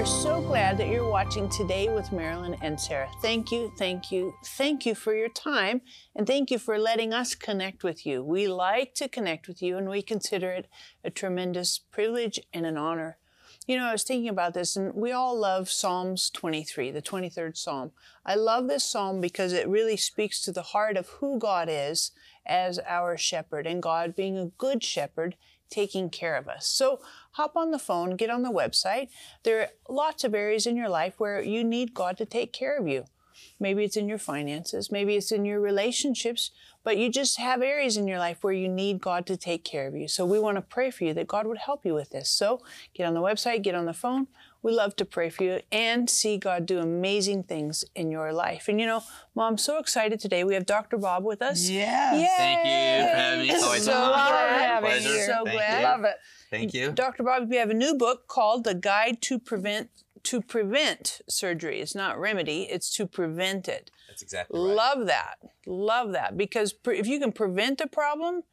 are so glad that you're watching Today with Marilyn and Sarah. Thank you, thank you, thank you for your time, and thank you for letting us connect with you. We like to connect with you, and we consider it a tremendous privilege and an honor. You know, I was thinking about this, and we all love Psalms 23, the 23rd Psalm. I love this psalm because it really speaks to the heart of who God is as our shepherd, and God being a good shepherd, taking care of us. So hop on the phone, get on the website. There are lots of areas in your life where you need God to take care of you. Maybe it's in your finances, maybe it's in your relationships, but you just have areas in your life where you need God to take care of you. So we want to pray for you that God would help you with this. So get on the website, get on the phone. We love to pray for you and see God do amazing things in your life. And you know, Mom, I'm so excited today. We have Dr. Bob with us. Yes. Yay! Thank you for having me. So glad having you. Pleasure. So Thank glad. you. Love it. Thank you. Dr. Bob, we have a new book called The Guide to Prevent Surgery. It's not remedy, it's to prevent it. That's exactly right. Love that. Love that. Because if you can prevent a problem,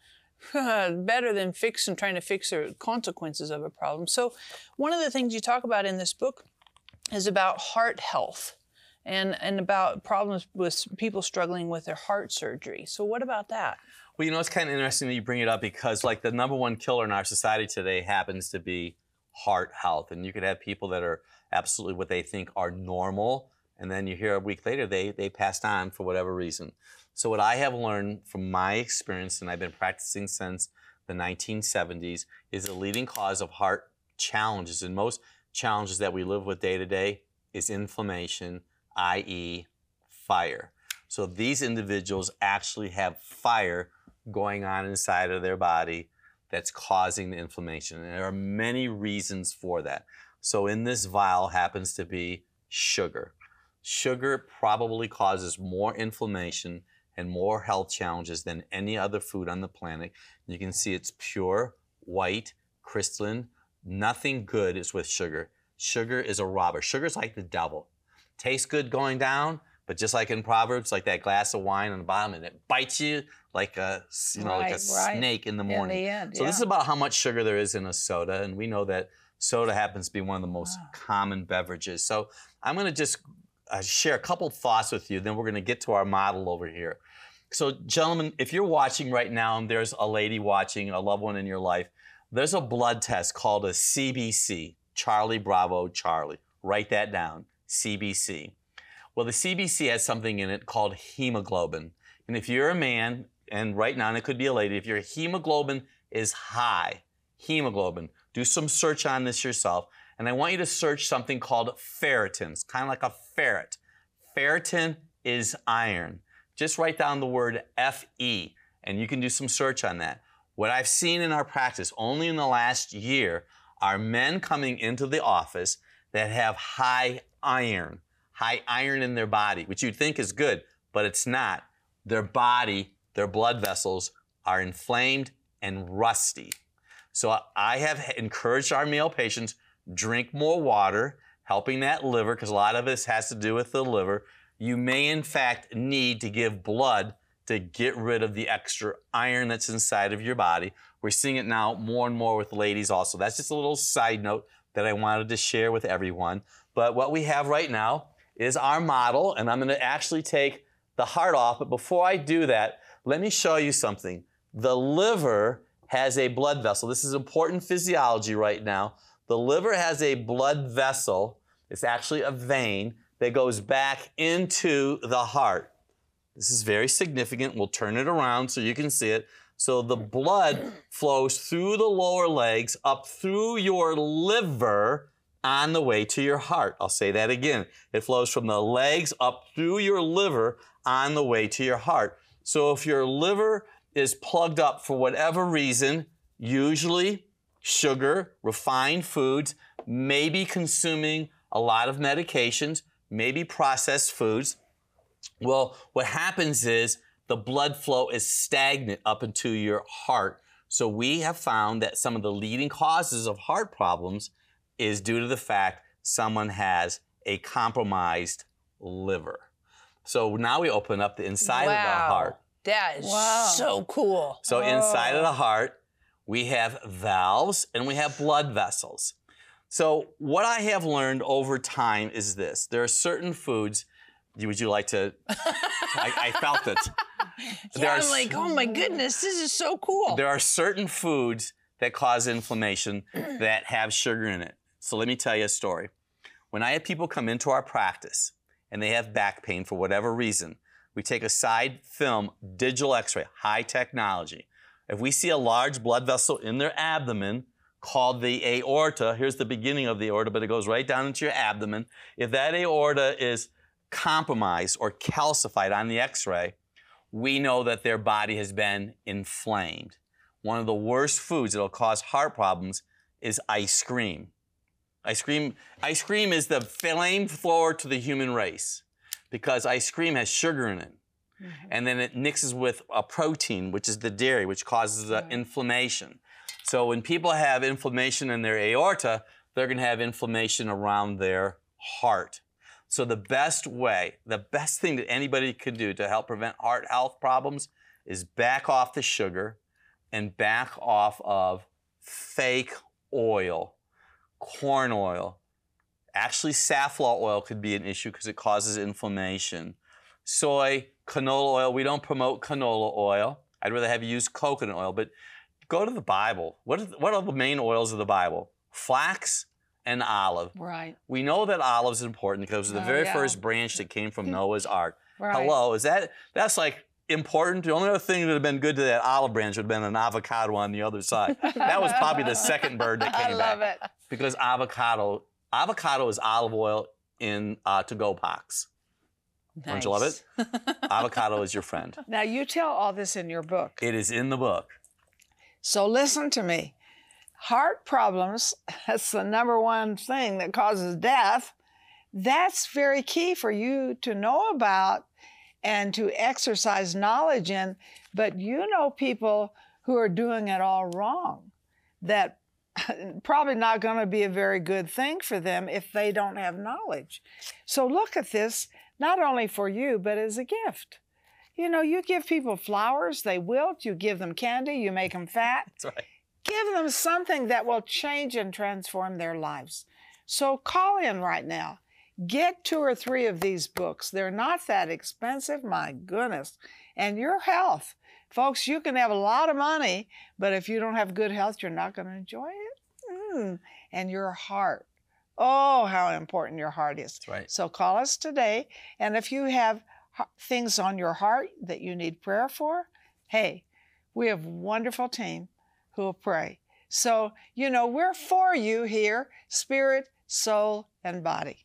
better than trying to fix the consequences of a problem. So one of the things you talk about in this book is about heart health and about problems with people struggling with their heart surgery. So what about that? Well, you know, it's kind of interesting that you bring it up because like the #1 killer in our society today happens to be heart health. And you could have people that are absolutely what they think are normal, and then you hear a week later they passed on for whatever reason. So what I have learned from my experience, and I've been practicing since the 1970s, is the leading cause of heart challenges, and most challenges that we live with day to day is inflammation, i.e. fire. So these individuals actually have fire going on inside of their body that's causing the inflammation. And there are many reasons for that. So in this vial happens to be sugar. Sugar probably causes more inflammation and more health challenges than any other food on the planet. You can see it's pure, white, crystalline. Nothing good is with sugar. Sugar is a robber. Sugar's like the devil. Tastes good going down, but just like in Proverbs, like that glass of wine on the bottom, and it bites you like a, like a snake in the morning. In the end, so this is about how much sugar there is in a soda, and we know that soda happens to be one of the most common beverages. So I'm going to just share a couple thoughts with you, then we're going to get to our model over here. So gentlemen, if you're watching right now and there's a lady watching, a loved one in your life, there's a blood test called a CBC, Charlie Bravo Charlie. Write that down, CBC. Well, the CBC has something in it called hemoglobin. And if you're a man, and right now, and it could be a lady, if your hemoglobin is high, hemoglobin, do some search on this yourself. And I want you to search something called ferritin. It's kind of like a ferret. Ferritin is iron. Just write down the word Fe, and you can do some search on that. What I've seen in our practice, only in the last year, are men coming into the office that have high iron in their body, which you'd think is good, but it's not. Their body, their blood vessels are inflamed and rusty. So I have encouraged our male patients, drink more water, helping that liver, because a lot of this has to do with the liver. You may, in fact, need to give blood to get rid of the extra iron that's inside of your body. We're seeing it now more and more with ladies also. That's just a little side note that I wanted to share with everyone. But what we have right now is our model, and I'm going to actually take the heart off. But before I do that, let me show you something. The liver has a blood vessel. This is important physiology right now. The liver has a blood vessel. It's actually a vein that goes back into the heart. This is very significant. We'll turn it around so you can see it. So the blood flows through the lower legs, up through your liver, on the way to your heart. I'll say that again. It flows from the legs up through your liver on the way to your heart. So if your liver is plugged up for whatever reason, usually sugar, refined foods, maybe consuming a lot of medications, maybe processed foods, well, what happens is the blood flow is stagnant up into your heart. So we have found that some of the leading causes of heart problems is due to the fact someone has a compromised liver. So now we open up the inside of the heart. That is so cool. So inside of the heart, we have valves and we have blood vessels. So what I have learned over time is this. There are certain foods, would you like to, I felt it. Yeah, I'm like, oh my goodness, this is so cool. There are certain foods that cause inflammation that have sugar in it. So let me tell you a story. When I have people come into our practice and they have back pain for whatever reason, we take a side film, digital x-ray, high technology. If we see a large blood vessel in their abdomen called the aorta, here's the beginning of the aorta, but it goes right down into your abdomen. If that aorta is compromised or calcified on the x-ray, we know that their body has been inflamed. One of the worst foods that will cause heart problems is ice cream. Ice cream is the flamethrower to the human race because ice cream has sugar in it. Mm-hmm. And then it mixes with a protein, which is the dairy, which causes inflammation. So when people have inflammation in their aorta, they're going to have inflammation around their heart. So the best thing that anybody could do to help prevent heart health problems is back off the sugar and back off of fake oil, corn oil. Actually, safflower oil could be an issue because it causes inflammation. Soy, canola oil, we don't promote canola oil. I'd rather have you use coconut oil, but go to the Bible. What are the main oils of the Bible? Flax and olive. Right. We know that olive is important because it was the very first branch that came from Noah's Ark. Right. Hello, that's like important? The only other thing that would have been good to that olive branch would have been an avocado on the other side. That was probably the second bird that came back. I love it. Because avocado is olive oil in to-go box. Nice. Don't you love it? Avocado is your friend. Now, you tell all this in your book. It is in the book. So listen to me. Heart problems, that's the #1 thing that causes death. That's very key for you to know about and to exercise knowledge in. But you know people who are doing it all wrong. That probably not going to be a very good thing for them if they don't have knowledge. So look at this, not only for you, but as a gift. You know, you give people flowers, they wilt, you give them candy, you make them fat. That's right. Give them something that will change and transform their lives. So call in right now. Get 2 or 3 of these books. They're not that expensive, my goodness. And your health. Folks, you can have a lot of money, but if you don't have good health, you're not going to enjoy it. And your heart. Oh, how important your heart is. That's right. So call us today. And if you have things on your heart that you need prayer for, hey, we have a wonderful team who will pray. So, you know, we're for you here, spirit, soul, and body.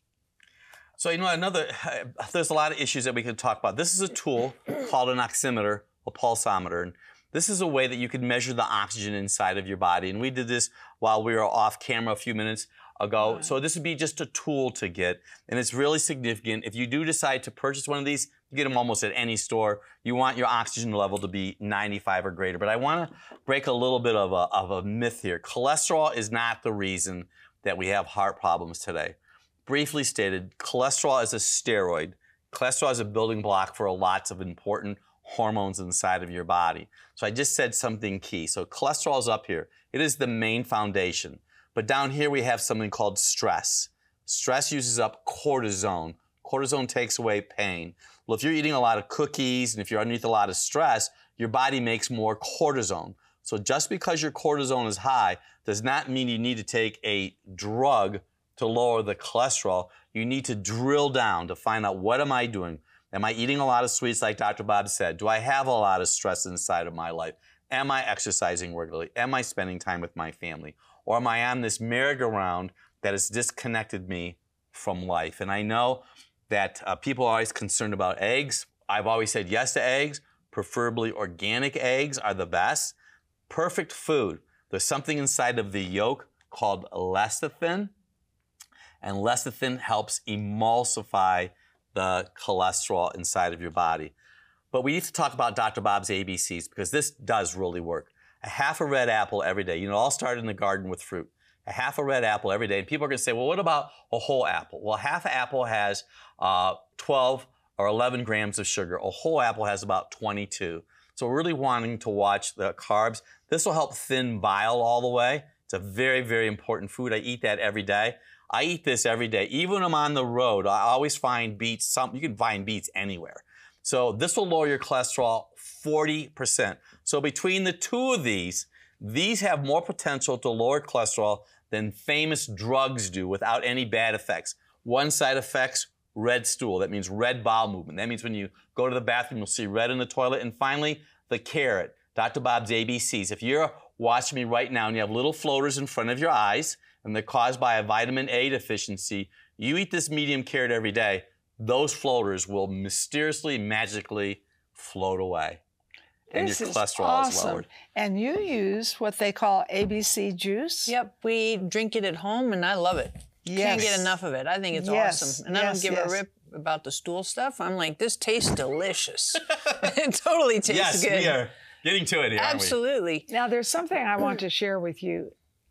So, you know, there's a lot of issues that we could talk about. This is a tool called an oximeter, a pulsometer. And this is a way that you can measure the oxygen inside of your body. And we did this while we were off camera a few minutes ago. So this would be just a tool to get. And it's really significant. If you do decide to purchase one of these, you get them almost at any store. You want your oxygen level to be 95 or greater. But I want to break a little bit of a myth here. Cholesterol is not the reason that we have heart problems today. Briefly stated, cholesterol is a steroid. Cholesterol is a building block for lots of important hormones inside of your body. So I just said something key. So cholesterol is up here. It is the main foundation. But down here we have something called stress. Stress uses up cortisone. Cortisone takes away pain. Well, if you're eating a lot of cookies and if you're underneath a lot of stress, your body makes more cortisone. So just because your cortisone is high does not mean you need to take a drug to lower the cholesterol. You need to drill down to find out, what am I doing? Am I eating a lot of sweets like Dr. Bob said? Do I have a lot of stress inside of my life? Am I exercising regularly? Am I spending time with my family? Or am I on this merry-go-round that has disconnected me from life? And I know that people are always concerned about eggs. I've always said yes to eggs. Preferably organic eggs are the best. Perfect food. There's something inside of the yolk called lecithin. And lecithin helps emulsify the cholesterol inside of your body. But we need to talk about Dr. Bob's ABCs because this does really work. A half a red apple every day. You know, it all started in the garden with fruit. A half a red apple every day. And people are going to say, well, what about a whole apple? Well, half an apple has 12 or 11 grams of sugar. A whole apple has about 22. So we're really wanting to watch the carbs. This will help thin bile all the way. It's a very, very important food. I eat that every day. I eat this every day. Even when I'm on the road, I always find beets. You can find beets anywhere. So this will lower your cholesterol 40%. So between the two of these have more potential to lower cholesterol than famous drugs do without any bad effects. One side effects, red stool. That means red bowel movement. That means when you go to the bathroom, you'll see red in the toilet. And finally, the carrot, Dr. Bob's ABCs. If you're watching me right now and you have little floaters in front of your eyes and they're caused by a vitamin A deficiency, you eat this medium carrot every day, those floaters will mysteriously, magically float away. And This your is cholesterol is awesome. lowered. And you use what they call ABC juice? Yep, we drink it at home, and I love it. Can't Yes. get enough of it. I think it's Yes, awesome. And I don't yes, give yes. a rip about the stool stuff. I'm like, this tastes delicious. It totally tastes Yes, good. we are getting to it here, aren't we? Absolutely. Now, there's something I want to share with you.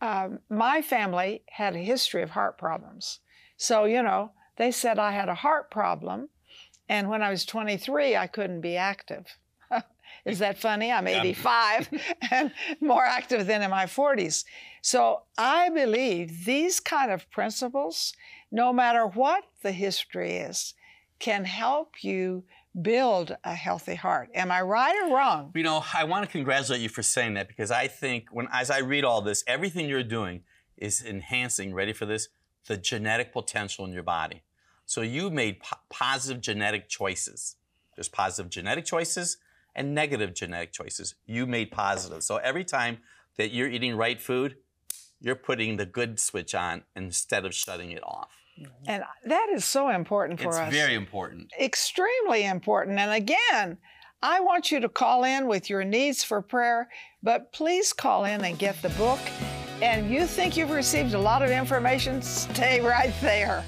My family had a history of heart problems. So, you know, they said I had a heart problem. And when I was 23, I couldn't be active. Is that funny? I'm 85 and more active than in my 40s. So I believe these kind of principles, no matter what the history is, can help you build a healthy heart. Am I right or wrong? You know, I want to congratulate you for saying that, because I think as I read all this, everything you're doing is enhancing, ready for this, the genetic potential in your body. So you made positive genetic choices. There's positive genetic choices and negative genetic choices. You made positive. So every time that you're eating right food, you're putting the good switch on instead of shutting it off. And that is so important for us. It's very important. Extremely important. And again, I want you to call in with your needs for prayer, but please call in and get the book. And you think you've received a lot of information, stay right there.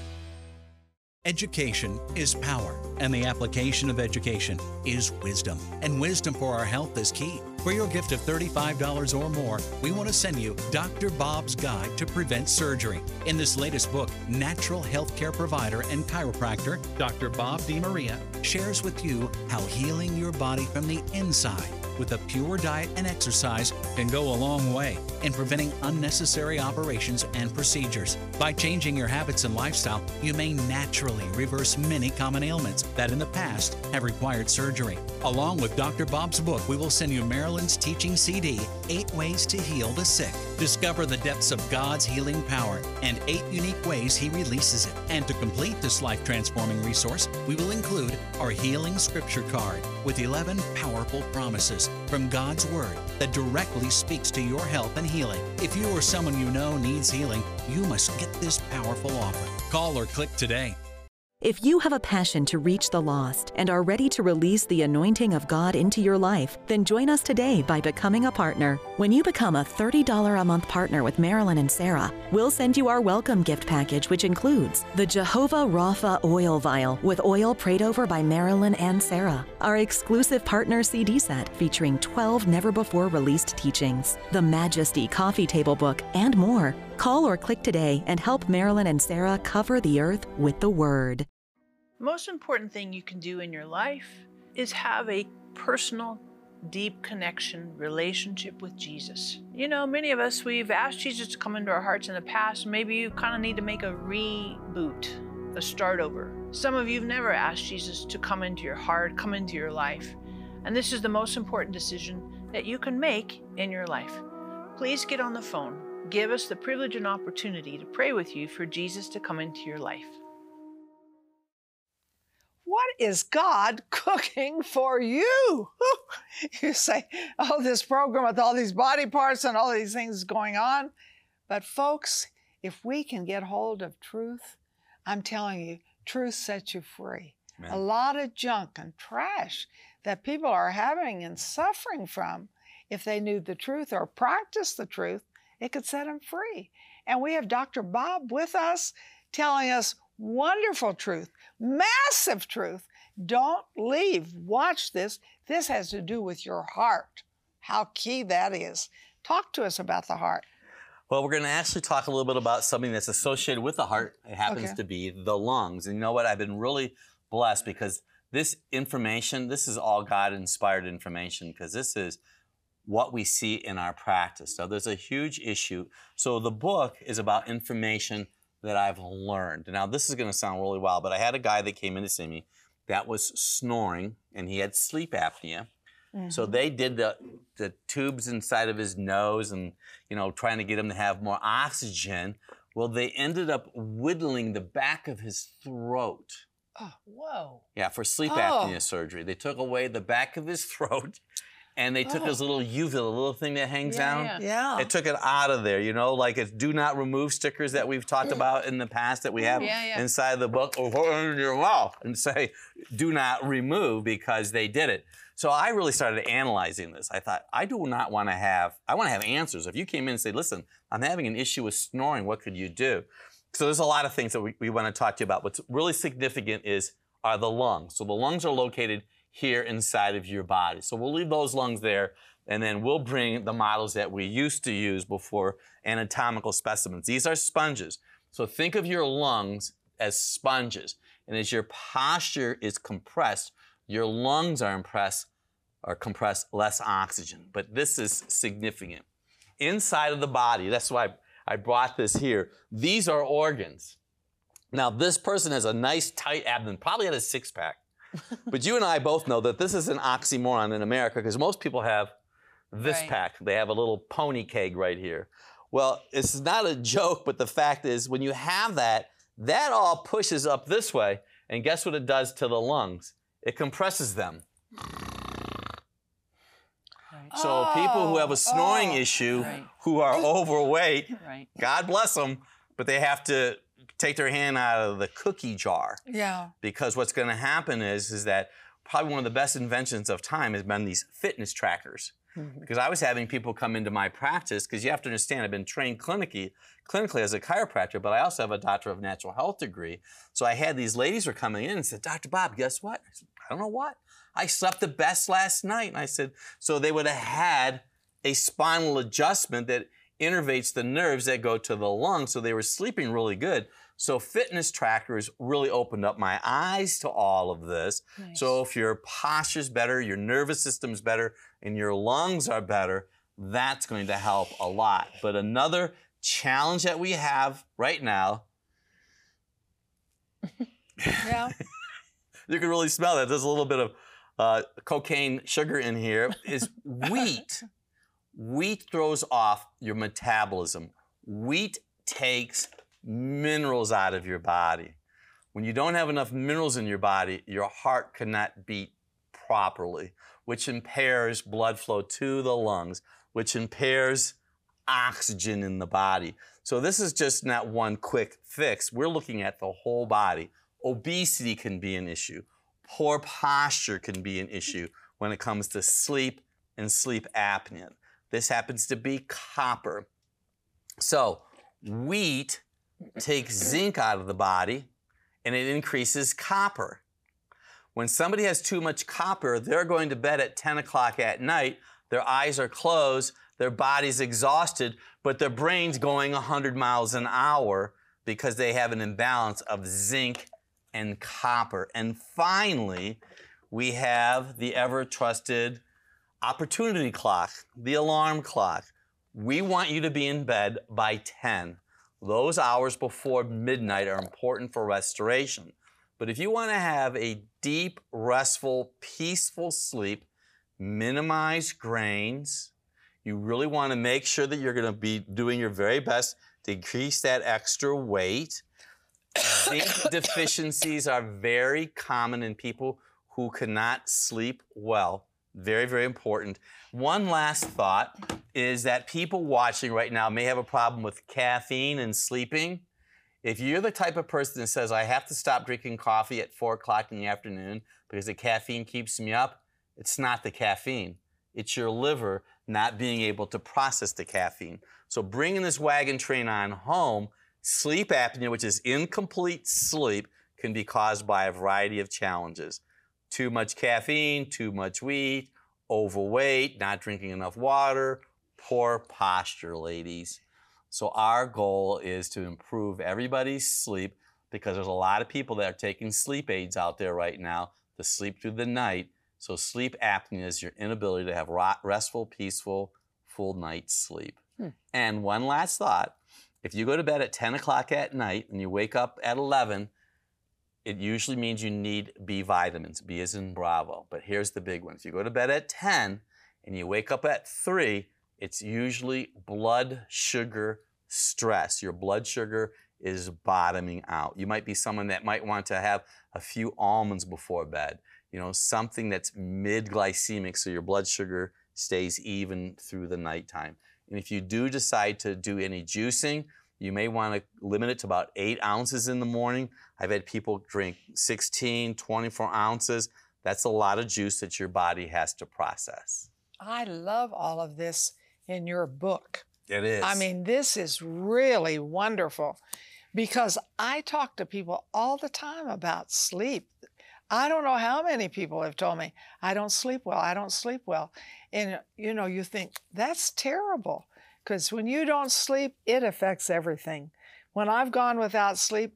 Education is power, and the application of education is wisdom. And wisdom for our health is key. For your gift of $35 or more, we want to send you Dr. Bob's Guide to Prevent Surgery. In this latest book, natural healthcare provider and chiropractor Dr. Bob DeMaria shares with you how healing your body from the inside with a pure diet and exercise can go a long way in preventing unnecessary operations and procedures. By changing your habits and lifestyle, you may naturally reverse many common ailments that in the past have required surgery. Along with Dr. Bob's book, we will send you Marilyn's teaching CD, 8 Ways to Heal the Sick. Discover the depths of God's healing power and 8 unique ways He releases it. And to complete this life-transforming resource, we will include our Healing Scripture Card with 11 powerful promises from God's Word that directly speaks to your health and healing. If you or someone you know needs healing, you must get this powerful offer. Call or click today. If you have a passion to reach the lost and are ready to release the anointing of God into your life, then join us today by becoming a partner. When you become a $30 a month partner with Marilyn and Sarah, we'll send you our welcome gift package, which includes the Jehovah Rapha oil vial with oil prayed over by Marilyn and Sarah, our exclusive partner CD set featuring 12 never-before-released teachings, the Majesty coffee table book, and more. Call or click today and help Marilyn and Sarah cover the earth with the Word. The most important thing you can do in your life is have a personal, deep connection, relationship with Jesus. You know, many of us, we've asked Jesus to come into our hearts in the past. Maybe you kind of need to make a reboot, a start over. Some of you have never asked Jesus to come into your heart, come into your life. And this is the most important decision that you can make in your life. Please get on the phone. Give us the privilege and opportunity to pray with you for Jesus to come into your life. What is God cooking for you? You say, oh, this program with all these body parts and all these things going on. But folks, if we can get hold of truth, I'm telling you, truth sets you free. Amen. A lot of junk and trash that people are having and suffering from, if they knew the truth or practiced the truth, it could set them free. And we have Dr. Bob with us telling us wonderful truth, massive truth. Don't leave. Watch this. This has to do with your heart, how key that is. Talk to us about the heart. Well, we're going to actually talk a little bit about something that's associated with the heart. It happens Okay. to be the lungs. And you know what? I've been really blessed because this information, this is all God-inspired information, because this is what we see in our practice. Now, there's a huge issue. So the book is about information that I've learned. Now, this is going to sound really wild, but I had a guy that came in to see me that was snoring, and he had sleep apnea. So they did the tubes inside of his nose and, trying to get him to have more oxygen. Well, they ended up whittling the back of his throat. Oh, whoa. Yeah, for sleep apnea surgery. They took away the back of his throat, and they took his little uvula, the little thing that hangs down. Yeah. They took it out of there, like it's do not remove stickers that we've talked about in the past that we have inside the book, or put it in your mouth and say, do not remove, because they did it. So I really started analyzing this. I thought, I want to have answers. If you came in and said, listen, I'm having an issue with snoring, what could you do? So there's a lot of things that we want to talk to you about. What's really significant are the lungs. So the lungs are located here inside of your body. So we'll leave those lungs there, and then we'll bring the models that we used to use before, anatomical specimens. These are sponges. So think of your lungs as sponges. And as your posture is compressed, your lungs are compressed, less oxygen. But this is significant. Inside of the body, that's why I brought this here. These are organs. Now, this person has a nice tight abdomen, probably had a six-pack. But you and I both know that this is an oxymoron in America, because most people have this pack. They have a little pony keg right here. Well, it's not a joke, but the fact is, when you have that all pushes up this way, and guess what it does to the lungs? It compresses them. So people who have a snoring issue, who are overweight, God bless them, but they have to take their hand out of the cookie jar. Yeah. Because what's going to happen is that probably one of the best inventions of time has been these fitness trackers. Because I was having people come into my practice, because you have to understand, I've been trained clinically as a chiropractor, but I also have a doctor of natural health degree. So I had these ladies were coming in and said, Dr. Bob, guess what? I said, I don't know what. I slept the best last night. And I said, so they would have had a spinal adjustment that innervates the nerves that go to the lungs, so they were sleeping really good. So fitness trackers really opened up my eyes to all of this. Nice. So if your posture's better, your nervous system's better, and your lungs are better, that's going to help a lot. But another challenge that we have right now, yeah, you can really smell that. There's a little bit of cocaine sugar in here, is wheat. Wheat throws off your metabolism. Wheat takes minerals out of your body. When you don't have enough minerals in your body, your heart cannot beat properly, which impairs blood flow to the lungs, which impairs oxygen in the body. So this is just not one quick fix. We're looking at the whole body. Obesity can be an issue. Poor posture can be an issue when it comes to sleep and sleep apnea. This happens to be copper. So wheat takes zinc out of the body, and it increases copper. When somebody has too much copper, they're going to bed at 10 o'clock at night, their eyes are closed, their body's exhausted, but their brain's going 100 miles an hour because they have an imbalance of zinc and copper. And finally, we have the ever-trusted opportunity clock, the alarm clock. We want you to be in bed by 10. Those hours before midnight are important for restoration. But if you want to have a deep, restful, peaceful sleep, minimize grains. You really want to make sure that you're going to be doing your very best to increase that extra weight. Zinc deficiencies are very common in people who cannot sleep well. Very, very important. One last thought is that people watching right now may have a problem with caffeine and sleeping. If you're the type of person that says, I have to stop drinking coffee at 4 o'clock in the afternoon because the caffeine keeps me up, it's not the caffeine. It's your liver not being able to process the caffeine. So bringing this wagon train on home, sleep apnea, which is incomplete sleep, can be caused by a variety of challenges. Too much caffeine, too much wheat, overweight, not drinking enough water, poor posture, ladies. So our goal is to improve everybody's sleep, because there's a lot of people that are taking sleep aids out there right now to sleep through the night, So sleep apnea is your inability to have restful, peaceful, full night's sleep. And one last thought, if you go to bed at 10 o'clock at night and you wake up at 11, it usually means you need B vitamins. B as in Bravo. But here's the big one. If you go to bed at 10 and you wake up at 3, it's usually blood sugar stress. Your blood sugar is bottoming out. You might be someone that might want to have a few almonds before bed. You know, something that's mid-glycemic so your blood sugar stays even through the nighttime. And if you do decide to do any juicing, you may want to limit it to about 8 ounces in the morning. I've had people drink 16, 24 ounces. That's a lot of juice that your body has to process. I love all of this in your book. It is. I mean, this is really wonderful because I talk to people all the time about sleep. I don't know how many people have told me, I don't sleep well, I don't sleep well. And, you know, you think, that's terrible, because when you don't sleep, it affects everything. When I've gone without sleep,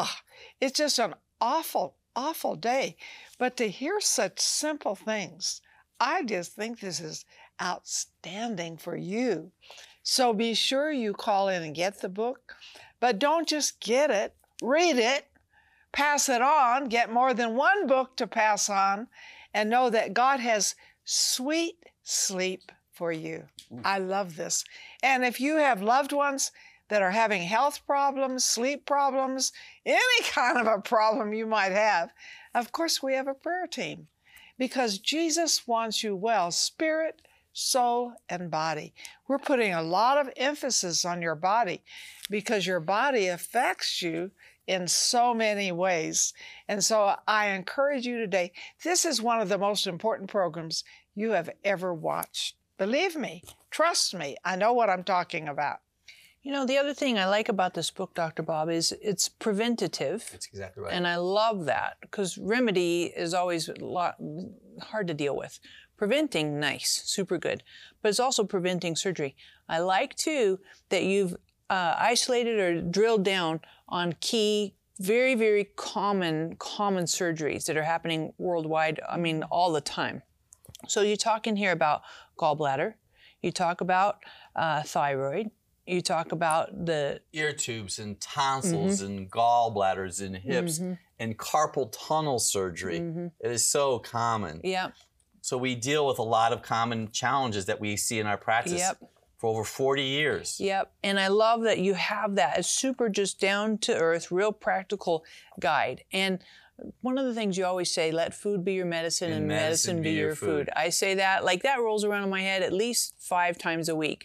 it's just an awful, awful day. But to hear such simple things, I just think this is outstanding for you. So be sure you call in and get the book, but don't just get it, read it, pass it on, get more than one book to pass on, and know that God has sweet sleep for you. I love this. And if you have loved ones that are having health problems, sleep problems, any kind of a problem you might have, of course we have a prayer team, because Jesus wants you well, spirit, soul, and body. We're putting a lot of emphasis on your body because your body affects you in so many ways. And so I encourage you today, this is one of the most important programs you have ever watched. Believe me, trust me, I know what I'm talking about. You know, the other thing I like about this book, Dr. Bob, is it's preventative. That's exactly right. And I love that because remedy is always a lot hard to deal with. Preventing, nice, super good. But it's also preventing surgery. I like, too, that you've isolated or drilled down on key, very, very common surgeries that are happening worldwide, I mean, all the time. So you talk in here about gallbladder, you talk about thyroid, you talk about the ear tubes and tonsils and gallbladders and hips and carpal tunnel surgery. It is so common. Yep. So we deal with a lot of common challenges that we see in our practice for over 40 years. Yep. And I love that you have that. It's super just down to earth, real practical guide. And one of the things you always say, let food be your medicine and medicine be your food. I say that, like that rolls around in my head at least 5 times a week.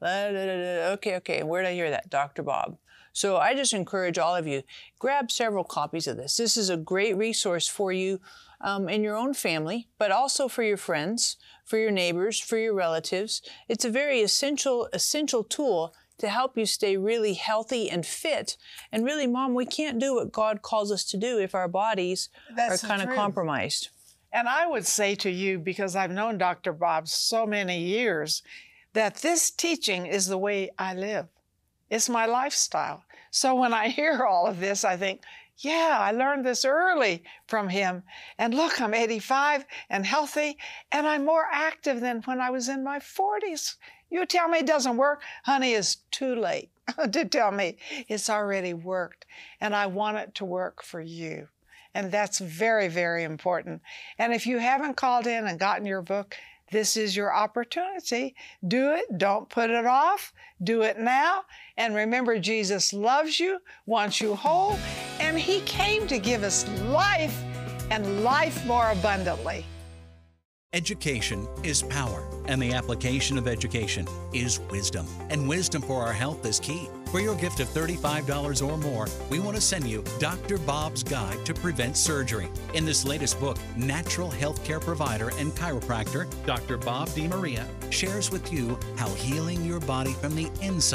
Okay, where did I hear that? Dr. Bob. So I just encourage all of you, grab several copies of this. This is a great resource for you in your own family, but also for your friends, for your neighbors, for your relatives. It's a very essential tool to help you stay really healthy and fit. And really, Mom, we can't do what God calls us to do if our bodies are kind of compromised. And I would say to you, because I've known Dr. Bob so many years, that this teaching is the way I live. It's my lifestyle. So when I hear all of this, I think, yeah, I learned this early from him. And look, I'm 85 and healthy, and I'm more active than when I was in my 40s. You tell me it doesn't work, honey, it's too late to tell me it's already worked. And I want it to work for you. And that's very, very important. And if you haven't called in and gotten your book, this is your opportunity. Do it. Don't put it off. Do it now. And remember, Jesus loves you, wants you whole, and he came to give us life and life more abundantly. Education is power, and the application of education is wisdom. And wisdom for our health is key. For your gift of $35 or more, we want to send you Dr. Bob's Guide to Prevent Surgery. In this latest book, natural healthcare provider and chiropractor Dr. Bob DeMaria shares with you how healing your body from the inside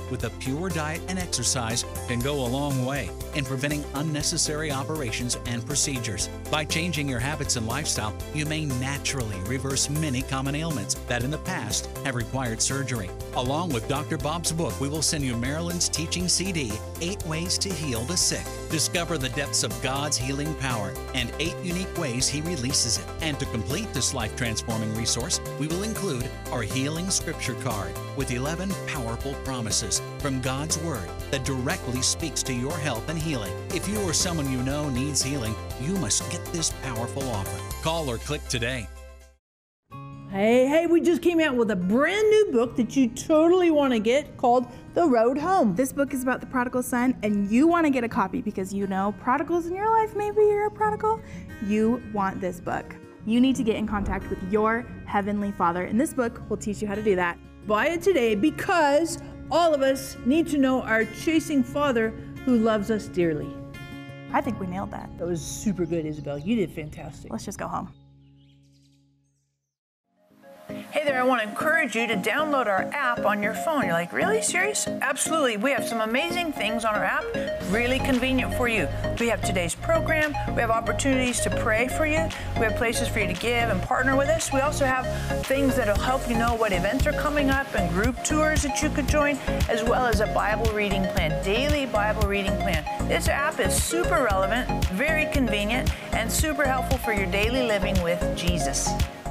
with a pure diet and exercise can go a long way in preventing unnecessary operations and procedures. By changing your habits and lifestyle, you may naturally reverse many common ailments that in the past have required surgery. Along with Dr. Bob's book, we will send you Marilyn's teaching CD, 8 Ways to Heal the Sick. Discover the depths of God's healing power and 8 unique ways He releases it. And to complete this life-transforming resource, we will include our Healing Scripture card with 11 powerful promises from God's Word that directly speaks to your health and healing. If you or someone you know needs healing, you must get this powerful offer. Call or click today. Hey, we just came out with a brand new book that you totally want to get called The Road Home. This book is about the prodigal son, and you want to get a copy because you know prodigals in your life, maybe you're a prodigal. You want this book. You need to get in contact with your Heavenly Father, and this book will teach you how to do that. Buy it today because all of us need to know our chasing Father who loves us dearly. I think we nailed that. That was super good, Isabel. You did fantastic. Let's just go home. Hey there, I want to encourage you to download our app on your phone. You're like, really? Serious? Absolutely. We have some amazing things on our app, really convenient for you. We have today's program. We have opportunities to pray for you. We have places for you to give and partner with us. We also have things that will help you know what events are coming up and group tours that you could join, as well as a Bible reading plan, daily Bible reading plan. This app is super relevant, very convenient, and super helpful for your daily living with Jesus.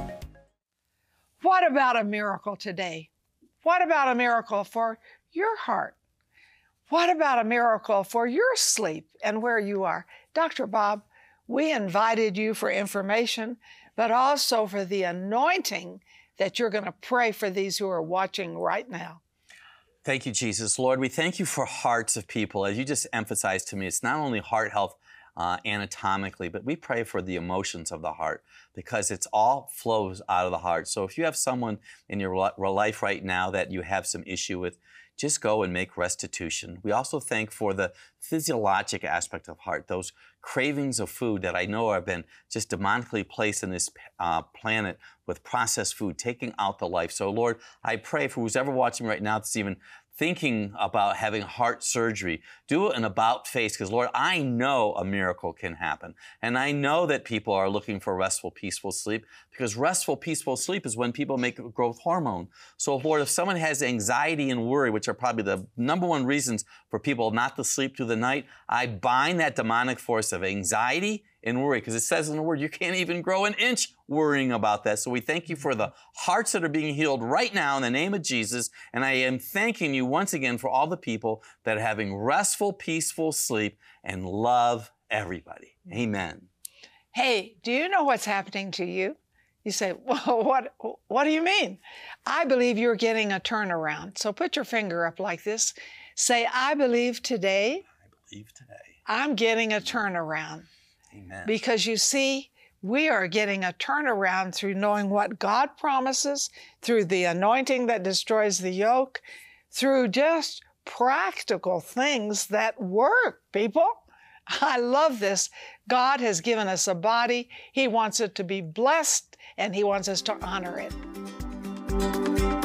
What about a miracle today? What about a miracle for your heart? What about a miracle for your sleep and where you are? Dr. Bob, we invited you for information, but also for the anointing that you're going to pray for these who are watching right now. Thank you, Jesus. Lord, we thank you for hearts of people. As you just emphasized to me, it's not only heart health anatomically, but we pray for the emotions of the heart because it's all flows out of the heart. So if you have someone in your life right now that you have some issue with, just go and make restitution. We also thank for the physiologic aspect of heart, those cravings of food that I know have been just demonically placed in this planet with processed food, taking out the life. So Lord, I pray for who's ever watching right now that's even thinking about having heart surgery, do an about face, because Lord, I know a miracle can happen. And I know that people are looking for restful, peaceful sleep, because restful, peaceful sleep is when people make growth hormone. So Lord, if someone has anxiety and worry, which are probably the #1 reasons for people not to sleep through the night, I bind that demonic force of anxiety and worry, because it says in the Word, you can't even grow an inch worrying about that. So we thank you for the hearts that are being healed right now in the name of Jesus. And I am thanking you once again for all the people that are having restful, peaceful sleep and love everybody. Amen. Hey, do you know what's happening to you? You say, well, what do you mean? I believe you're getting a turnaround. So put your finger up like this. Say, I believe today. I believe today. I'm getting a turnaround. Amen. Because you see, we are getting a turnaround through knowing what God promises, through the anointing that destroys the yoke, through just practical things that work, people. I love this. God has given us a body. He wants it to be blessed, and He wants us to honor it.